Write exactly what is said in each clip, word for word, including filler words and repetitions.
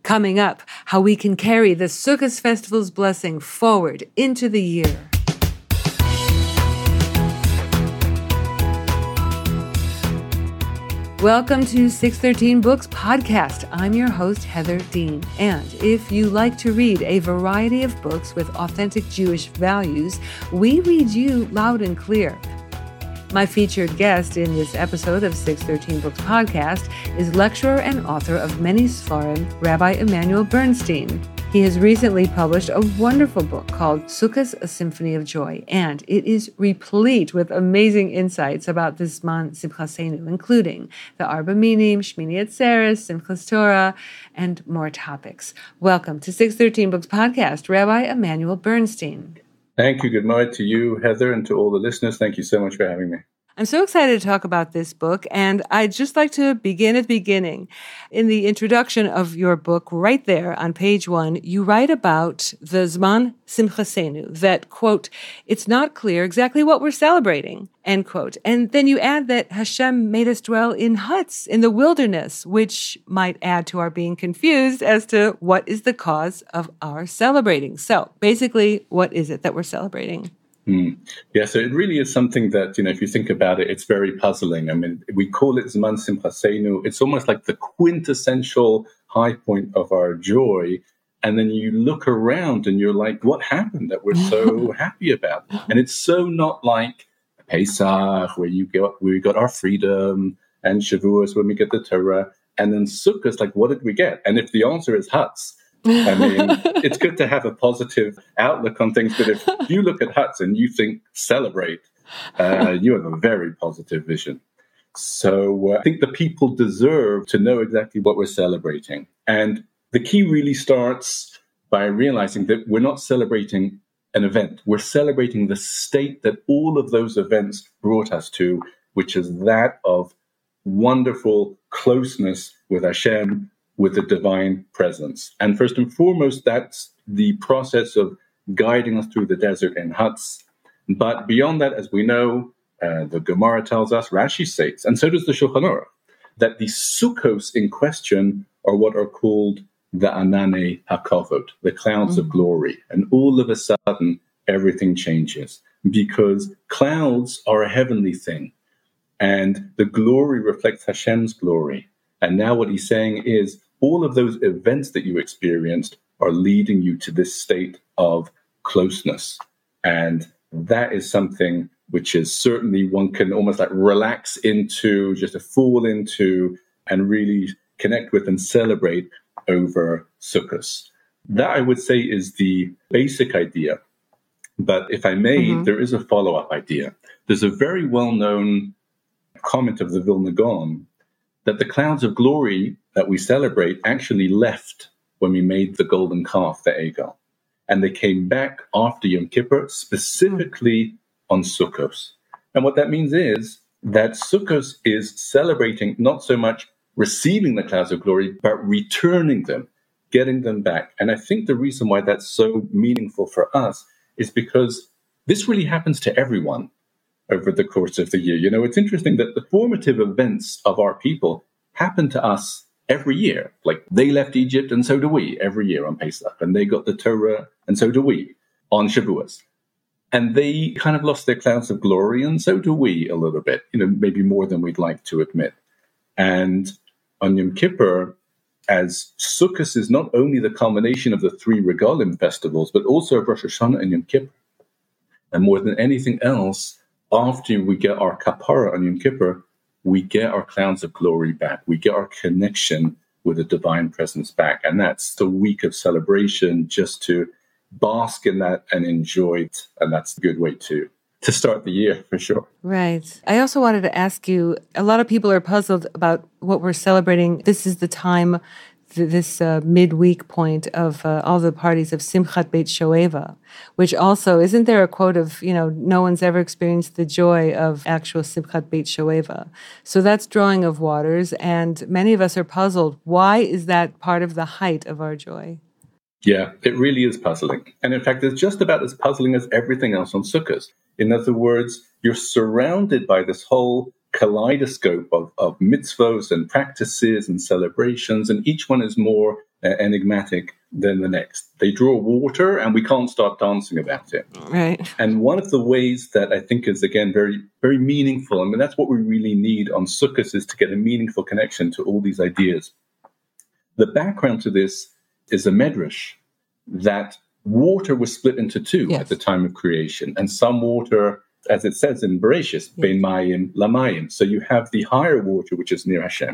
Coming up, how we can carry the Sukkot Festival's blessing forward into the year. Welcome to six thirteen Books Podcast. I'm your host, Heather Dean. And if you like to read a variety of books with authentic Jewish values, we read you loud and clear. My featured guest in this episode of six thirteen Books Podcast is lecturer and author of many Sfarim, Rabbi Emanuel Bernstein. He has recently published a wonderful book called Sukkos, A Symphony of Joy, and it is replete with amazing insights about the Zman Simchasenu, including the Arba Minim, Shmini Atzeres, Simchas Torah, and more topics. Welcome to six thirteen Books Podcast, Rabbi Emanuel Bernstein. Thank you. Good night to you, Heather, and to all the listeners. Thank you so much for having me. I'm so excited to talk about this book, and I'd just like to begin at the beginning. In the introduction of your book, right there on page one, you write about the Zman Simchasenu, that, quote, it's not clear exactly what we're celebrating, end quote. And then you add that Hashem made us dwell in huts in the wilderness, which might add to our being confused as to what is the cause of our celebrating. So basically, what is it that we're celebrating? Mm. Yeah, so it really is something that, you know, if you think about it, it's very puzzling. I mean, we call it Zman Simchasenu. It's almost like the quintessential high point of our joy. And then you look around and you're like, what happened that we're so happy about? And it's so not like Pesach, where you got, we got our freedom, and Shavuos, when we get the Torah. And then Sukkot, like, what did we get? And if the answer is huts, I mean, it's good to have a positive outlook on things, but if you look at huts and you think celebrate, uh, you have a very positive vision. So uh, I think the people deserve to know exactly what we're celebrating. And the key really starts by realizing that we're not celebrating an event. We're celebrating the state that all of those events brought us to, which is that of wonderful closeness with Hashem, with the divine presence. And first and foremost, that's the process of guiding us through the desert in huts. But beyond that, as we know, uh, the Gemara tells us, Rashi states, and so does the Shulchan Aruch, that the sukkos in question are what are called the Anane HaKavod, the clouds mm-hmm. of glory. And all of a sudden, everything changes, because clouds are a heavenly thing. And the glory reflects Hashem's glory. And now what he's saying is, all of those events that you experienced are leading you to this state of closeness. And that is something which is certainly one can almost like relax into, just to fall into and really connect with and celebrate over Sukkot. That, I would say, is the basic idea. But if I may, mm-hmm. there is a follow-up idea. There's a very well-known comment of the Vilna Gaon that the clouds of glory that we celebrate actually left when we made the golden calf, the Egel. And they came back after Yom Kippur, specifically on Sukkot. And what that means is that Sukkot is celebrating not so much receiving the clouds of glory, but returning them, getting them back. And I think the reason why that's so meaningful for us is because this really happens to everyone over the course of the year. You know, it's interesting that the formative events of our people happen to us every year. Like, they left Egypt, and so do we every year on Pesach. And they got the Torah, and so do we on Shavuos. And they kind of lost their clouds of glory, and so do we a little bit, you know, maybe more than we'd like to admit. And on Yom Kippur, as Sukkot is not only the culmination of the three Regalim festivals, but also of Rosh Hashanah and Yom Kippur. And more than anything else, after we get our kapara on Yom Kippur, we get our clouds of glory back. We get our connection with the divine presence back. And that's the week of celebration, just to bask in that and enjoy it. And that's a good way to, to start the year, for sure. Right. I also wanted to ask you, a lot of people are puzzled about what we're celebrating. This is the time, this uh, midweek point of uh, all the parties of Simchat Beit Shoeva, which also, isn't there a quote of, you know, no one's ever experienced the joy of actual Simchat Beit Shoeva. So that's drawing of waters, and many of us are puzzled. Why is that part of the height of our joy? Yeah, it really is puzzling. And in fact, it's just about as puzzling as everything else on Sukkot. In other words, you're surrounded by this whole kaleidoscope of, of mitzvos and practices and celebrations, and each one is more uh, enigmatic than the next. They draw water and we can't start dancing about it. Right. And one of the ways that I think is, again, very, very meaningful, I mean, that's what we really need on Sukkot, is to get a meaningful connection to all these ideas. The background to this is a medrash that water was split into two yes. at the time of creation. And some water, as it says in Bereshis, Bein Mayim Lamayim. So you have the higher water, which is near Hashem.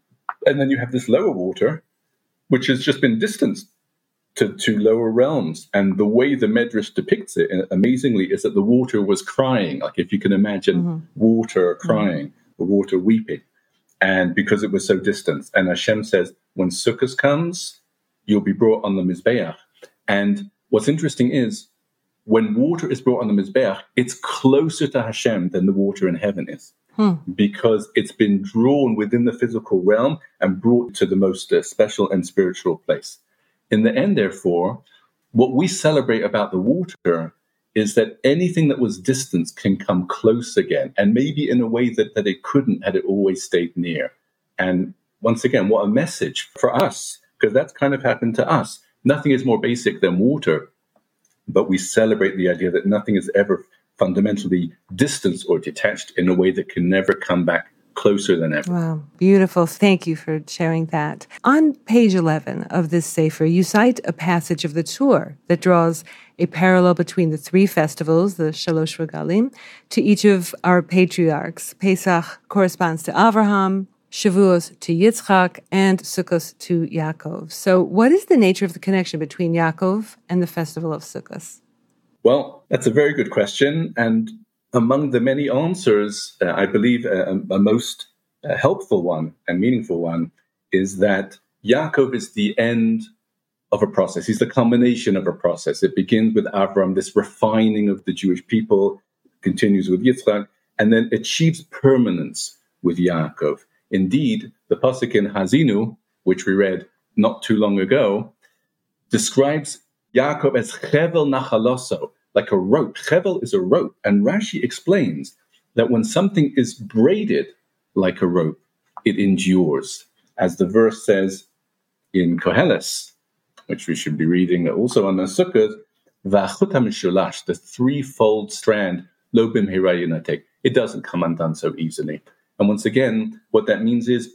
And then you have this lower water, which has just been distanced to, to lower realms. And the way the Medrash depicts it, amazingly, is that the water was crying. Like if you can imagine mm-hmm. water crying mm-hmm. or water weeping. And because it was so distant. And Hashem says, when Sukkot comes, you'll be brought on the Mizbeach. And what's interesting is, when water is brought on the Mizbeach, it's closer to Hashem than the water in heaven is. Hmm. Because it's been drawn within the physical realm and brought to the most uh, special and spiritual place. In the end, therefore, what we celebrate about the water is that anything that was distant can come close again, and maybe in a way that, that it couldn't had it always stayed near. And once again, what a message for us, because that's kind of happened to us. Nothing is more basic than water, but we celebrate the idea that nothing is ever fundamentally distanced or detached in a way that can never come back closer than ever. Wow, beautiful. Thank you for sharing that. On page eleven of this Sefer, you cite a passage of the Torah that draws a parallel between the three festivals, the Shalosh Regalim, to each of our patriarchs. Pesach corresponds to Avraham, Shavuos to Yitzchak, and Sukkot to Yaakov. So what is the nature of the connection between Yaakov and the festival of Sukkot? Well, that's a very good question. And among the many answers, uh, I believe a, a most uh, helpful one and meaningful one is that Yaakov is the end of a process. He's the culmination of a process. It begins with Avram, this refining of the Jewish people, continues with Yitzchak, and then achieves permanence with Yaakov. Indeed, the pasuk in Hazinu, which we read not too long ago, describes Yaakov as chevel nachaloso, like a rope. Chevel is a rope. And Rashi explains that when something is braided like a rope, it endures. As the verse says in Koheles, which we should be reading also on the Sukkot, v'achut hamishulash, the threefold strand, lo bimhira yinatek. It doesn't come undone so easily. And once again, what that means is,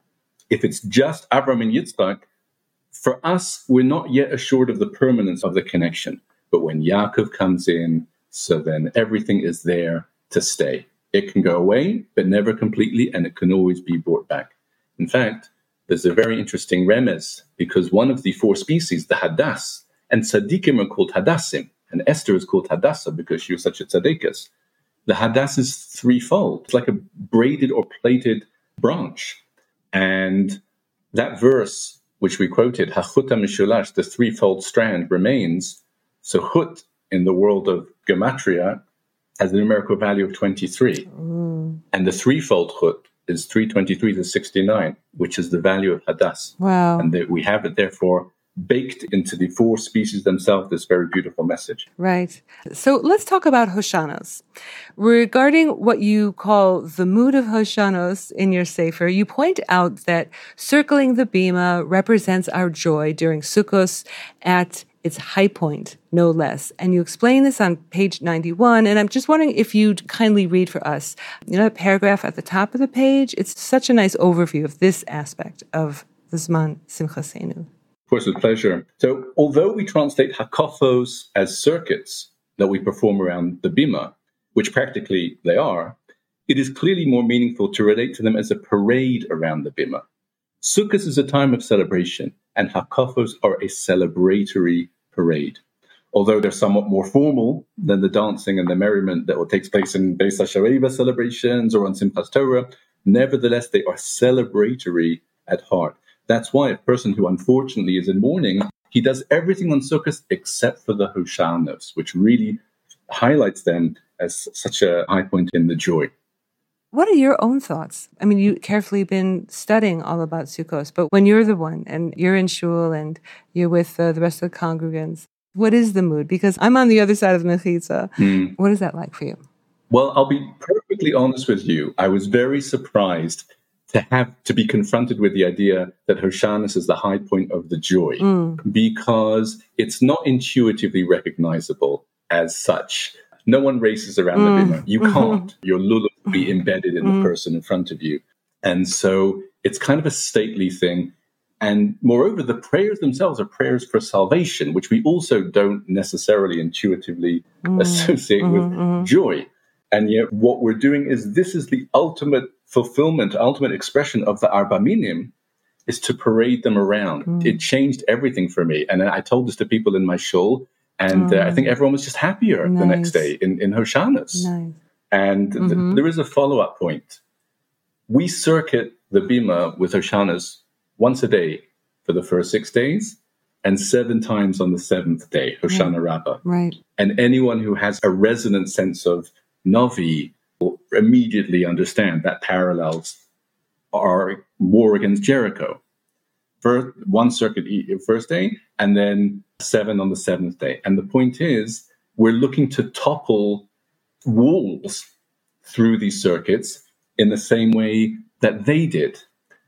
if it's just Avram and Yitzchak, for us, we're not yet assured of the permanence of the connection. But when Yaakov comes in, so then everything is there to stay. It can go away, but never completely, and it can always be brought back. In fact, there's a very interesting remez, because one of the four species, the Hadass, and Tzaddikim are called Hadassim, and Esther is called Hadassah because she was such a Tzaddikas. The Hadass is threefold. It's like a braided or plaited branch. And that verse, which we quoted, Hachut HaMishulash, the threefold strand, remains. So Chut, in the world of Gematria, has a numerical value of twenty-three. Mm. And the threefold Chut is three twenty-three to sixty-nine, which is the value of Hadass. Wow. And that we have it, therefore, baked into the four species themselves, this very beautiful message. Right. So let's talk about Hoshanos. Regarding what you call the mood of Hoshanos in your Sefer, you point out that circling the Bima represents our joy during Sukkos at its high point, no less. And you explain this on page ninety-one, and I'm just wondering if you'd kindly read for us, you know, that paragraph at the top of the page. It's such a nice overview of this aspect of the Zman Simchasenu. Of course, with pleasure. So, although we translate hakafos as circuits that we perform around the bima, which practically they are, it is clearly more meaningful to relate to them as a parade around the bima. Sukkot is a time of celebration, and hakafos are a celebratory parade. Although they're somewhat more formal than the dancing and the merriment that will take place in Beis HaShareva celebrations or on Simchas Torah, nevertheless, they are celebratory at heart. That's why a person who unfortunately is in mourning, he does everything on Sukkot except for the Hoshanos, which really highlights them as such a high point in the joy. What are your own thoughts? I mean, you've carefully been studying all about Sukkot, but when you're the one and you're in shul and you're with uh, the rest of the congregants, what is the mood? Because I'm on the other side of the Mechitza. Mm. What is that like for you? Well, I'll be perfectly honest with you. I was very surprised to have to be confronted with the idea that Hoshanus is the high point of the joy, mm. because it's not intuitively recognizable as such. No one races around mm. the bimah. You can't. Mm-hmm. Your lulav will be embedded in mm. the person in front of you. And so it's kind of a stately thing. And moreover, the prayers themselves are prayers for salvation, which we also don't necessarily intuitively mm. associate mm-hmm, with mm-hmm. joy. And yet what we're doing is this is the ultimate fulfillment, ultimate expression of the Arba Minim, is to parade them around. Mm. It changed everything for me. And I told this to people in my shul, and oh. uh, I think everyone was just happier nice. the next day in, in Hoshanus. Nice. And mm-hmm. th- there is a follow-up point. We circuit the bimah with Hoshanus once a day for the first six days and seven times on the seventh day, Hoshana right. Rabbah. Right. And anyone who has a resonant sense of Navi will immediately understand that parallels are war against Jericho. First, one circuit first day, and then seven on the seventh day. And the point is, we're looking to topple walls through these circuits in the same way that they did.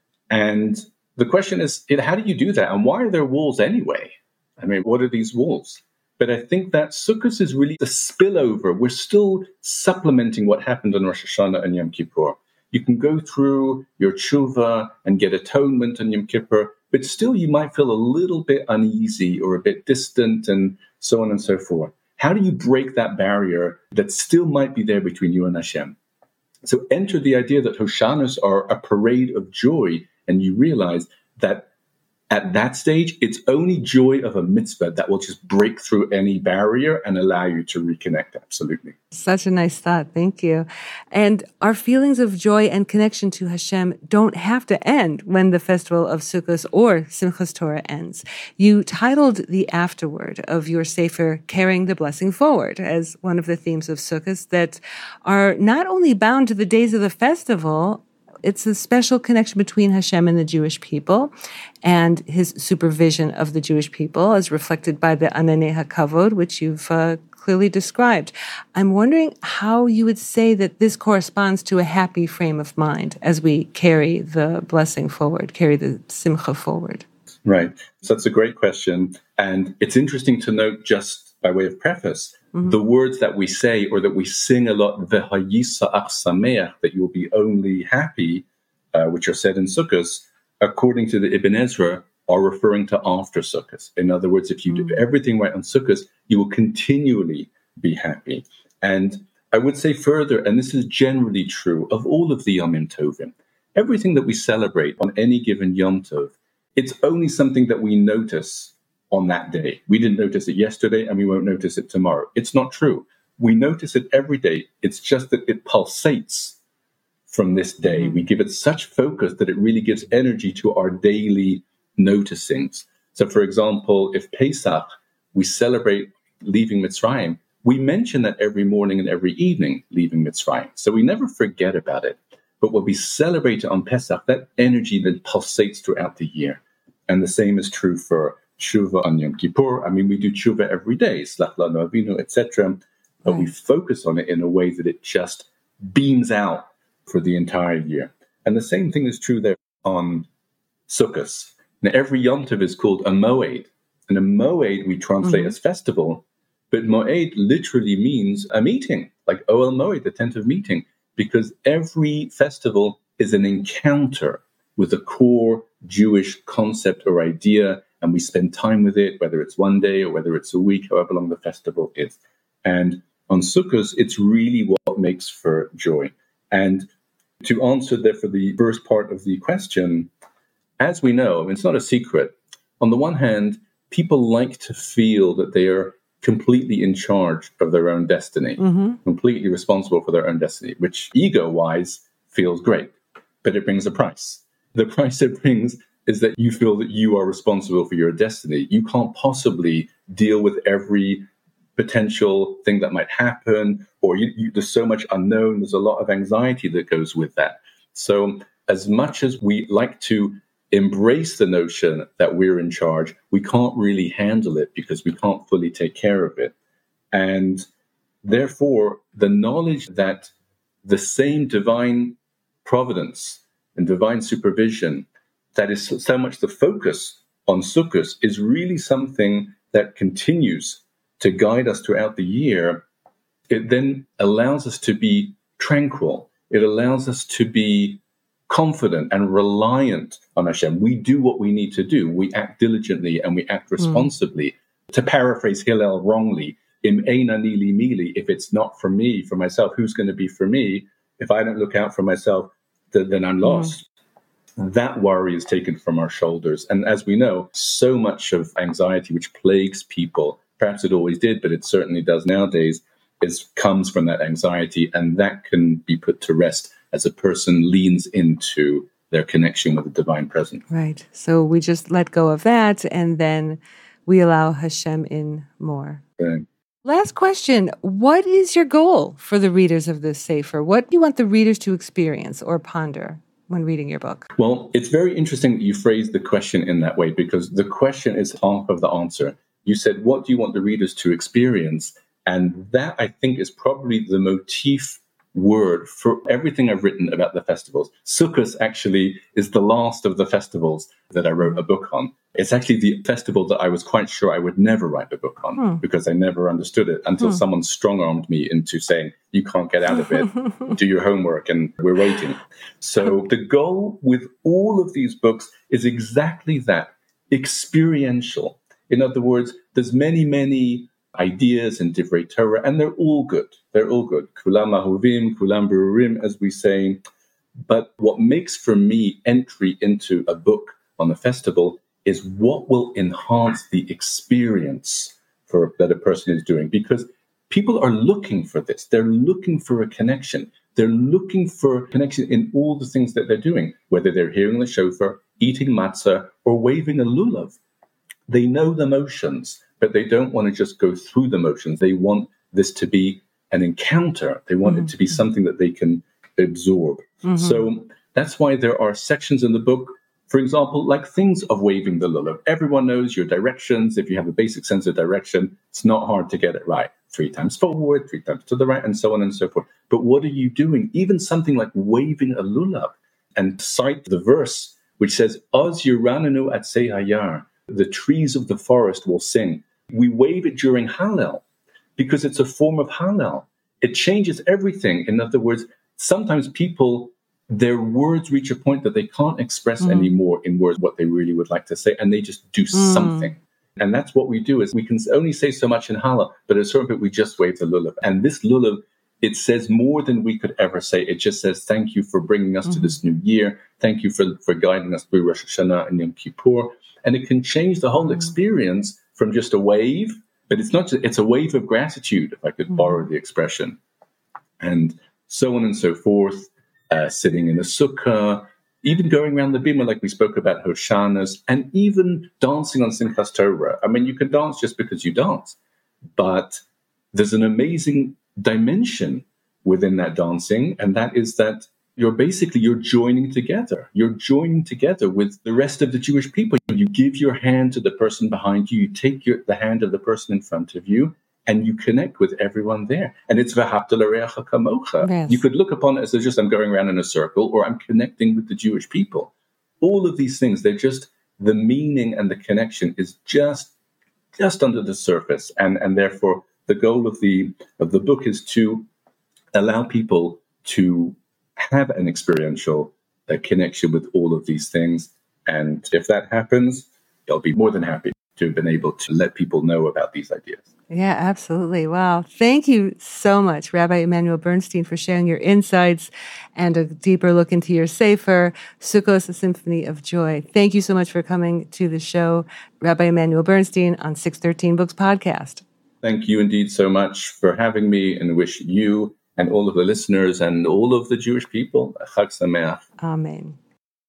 And the question is, how do you do that? And why are there walls anyway? I mean, what are these walls? But I think that Sukkot is really the spillover. We're still supplementing what happened on Rosh Hashanah and Yom Kippur. You can go through your tshuva and get atonement on Yom Kippur, but still you might feel a little bit uneasy or a bit distant and so on and so forth. How do you break that barrier that still might be there between you and Hashem? So enter the idea that Hoshanos are a parade of joy, and you realize that at that stage, it's only joy of a mitzvah that will just break through any barrier and allow you to reconnect. Absolutely. Such a nice thought. Thank you. And our feelings of joy and connection to Hashem don't have to end when the festival of Sukkot or Simchas Torah ends. You titled the afterword of your Sefer, Carrying the Blessing Forward, as one of the themes of Sukkot that are not only bound to the days of the festival. It's a special connection between Hashem and the Jewish people and his supervision of the Jewish people as reflected by the Ananei HaKavod, which you've uh, clearly described. I'm wondering how you would say that this corresponds to a happy frame of mind as we carry the blessing forward, carry the simcha forward. Right. So that's a great question. And it's interesting to note, just by way of preface, mm-hmm. the words that we say or that we sing a lot, V'hayisa'ach sameach, that you will be only happy, uh, which are said in Sukkot, according to the Ibn Ezra, are referring to after Sukkot. In other words, if you mm-hmm. do everything right on Sukkot, you will continually be happy. And I would say further, and this is generally true of all of the Yom Tovim, everything that we celebrate on any given Yom Tov, it's only something that we notice on that day. We didn't notice it yesterday and we won't notice it tomorrow. It's not true. We notice it every day. It's just that it pulsates from this day. Mm-hmm. We give it such focus that it really gives energy to our daily noticings. So for example, if Pesach, we celebrate leaving Mitzrayim, we mention that every morning and every evening, leaving Mitzrayim. So we never forget about it. But when we celebrate it on Pesach, that energy then pulsates throughout the year. And the same is true for Tshuva on Yom Kippur. I mean, we do Tshuva every day, Slach Lanu Avinu, et cetera. But right. we focus on it in a way that it just beams out for the entire year. And the same thing is true there on Sukkot. Now, every Yom Tov is called a Moed. And a Moed we translate mm-hmm. as festival, but Moed literally means a meeting, like Ohel Moed, the tent of meeting, because every festival is an encounter with a core Jewish concept or idea, and we spend time with it, whether it's one day or whether it's a week, however long the festival is. And on Sukkot, it's really what makes for joy. And to answer therefore the first part of the question, as we know, I mean, it's not a secret. On the one hand, people like to feel that they are completely in charge of their own destiny, mm-hmm. completely responsible for their own destiny, which ego-wise feels great, but it brings a price. The price it brings is that you feel that you are responsible for your destiny. You can't possibly deal with every potential thing that might happen, or you, you, there's so much unknown. There's a lot of anxiety that goes with that. So as much as we like to embrace the notion that we're in charge, we can't really handle it because we can't fully take care of it. And therefore, the knowledge that the same divine providence and divine supervision, that is so much the focus on Sukkot, is really something that continues to guide us throughout the year. It then allows us to be tranquil. It allows us to be confident and reliant on Hashem. We do what we need to do. We act diligently and we act responsibly. Mm. To paraphrase Hillel wrongly, Im eina nili mili, if it's not for me, for myself, who's going to be for me? If I don't look out for myself, then, then I'm lost. Mm. That worry is taken from our shoulders. And as we know, so much of anxiety which plagues people, perhaps it always did, but it certainly does nowadays, is comes from that anxiety, and that can be put to rest as a person leans into their connection with the divine presence. Right. So we just let go of that, and then we allow Hashem in more. Right. Last question. What is your goal for the readers of this Sefer? What do you want the readers to experience or ponder when reading your book? Well, it's very interesting that you phrased the question in that way, because the question is half of the answer. You said, what do you want the readers to experience? And that, I think, is probably the motif word for everything I've written about the festivals. Sukkot actually is the last of the festivals that I wrote a book on. It's actually the festival that I was quite sure I would never write a book on, hmm. because I never understood it until hmm. someone strong-armed me into saying, you can't get out of it, do your homework, and we're waiting. So the goal with all of these books is exactly that, experiential. In other words, there's many, many ideas in Divrei Torah, and they're all good. They're all good. Kulam ahovim, kulam berurim, as we say. But what makes for me entry into a book on a festival is what will enhance the experience for that a person is doing. Because people are looking for this. They're looking for a connection. They're looking for a connection in all the things that they're doing, whether they're hearing the shofar, eating matzah, or waving a lulav. They know the motions, but they don't want to just go through the motions. They want this to be an encounter. They want mm-hmm. it to be something that they can absorb. Mm-hmm. So that's why there are sections in the book, for example, like things of waving the lulav. Everyone knows your directions. If you have a basic sense of direction, it's not hard to get it right. Three times forward, three times to the right, and so on and so forth. But what are you doing? Even something like waving a lulav, and cite the verse which says, Oz Yiranenu Atzei Hayar, the trees of the forest will sing. We wave it during Hallel because it's a form of Hallel. It changes everything. In other words, sometimes people, their words reach a point that they can't express mm. anymore in words what they really would like to say, and they just do mm. something. And that's what we do, is we can only say so much in Hallel, but at a certain point we just wave the lulav. And this lulav, it says more than we could ever say. It just says, thank you for bringing us mm. to this new year. Thank you for, for guiding us through Rosh Hashanah and Yom Kippur. And it can change the whole mm. experience from just a wave, but it's not just, it's a wave of gratitude, if I could mm. borrow the expression. And so on and so forth, uh, sitting in a sukkah, even going around the bima like we spoke about Hoshanas, and even dancing on Simchas Torah. I mean, you can dance just because you dance, but there's an amazing dimension within that dancing, and that is that you're basically, you're joining together. You're joining together with the rest of the Jewish people. You give your hand to the person behind you. You take your, the hand of the person in front of you, and you connect with everyone there. And it's v'ahavta l'reacha kamocha. Yes. You could look upon it as just I'm going around in a circle, or I'm connecting with the Jewish people. All of these things, they're just, the meaning and the connection is just, just under the surface. And, and therefore, the goal of the of the book is to allow people to have an experiential uh, connection with all of these things. And if that happens, I'll be more than happy to have been able to let people know about these ideas. Yeah, absolutely. Wow. Thank you so much, Rabbi Emanuel Bernstein, for sharing your insights and a deeper look into your Sefer, Sukkos, a Symphony of Joy. Thank you so much for coming to the show, Rabbi Emanuel Bernstein on six thirteen Books Podcast. Thank you indeed so much for having me, and wish you and all of the listeners and all of the Jewish people Chag Sameach. Amen.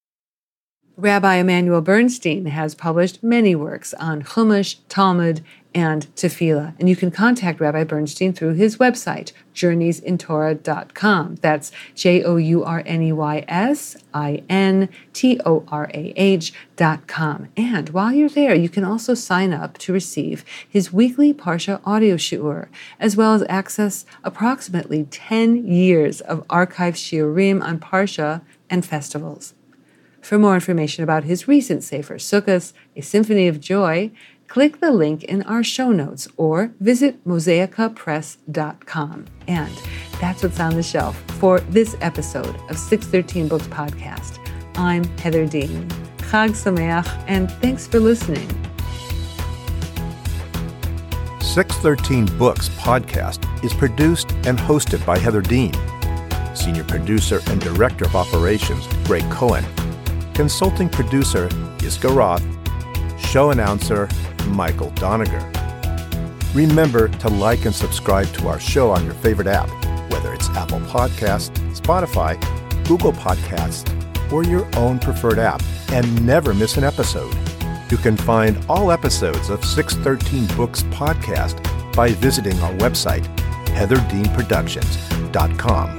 Rabbi Emanuel Bernstein has published many works on Chumash, Talmud, and Tefillah. And you can contact Rabbi Bernstein through his website, journeys in torah dot com. That's J O U R N E Y S I N T O R A H dot com. And while you're there, you can also sign up to receive his weekly Parsha audio shiur, as well as access approximately ten years of archived shiurim on Parsha and festivals. For more information about his recent Sefer Sukkos, A Symphony of Joy, click the link in our show notes or visit mosaica press dot com. And that's what's on the shelf for this episode of six thirteen Books Podcast. I'm Heather Dean. Chag Sameach, and thanks for listening. six thirteen Books Podcast is produced and hosted by Heather Dean. Senior producer and director of operations, Greg Cohen. Consulting producer, Yiska Roth. Show announcer, Michael Doniger. Remember to like and subscribe to our show on your favorite app, whether it's Apple Podcasts, Spotify, Google Podcasts, or your own preferred app, and never miss an episode. You can find all episodes of six thirteen Books Podcast by visiting our website, heather dean productions dot com.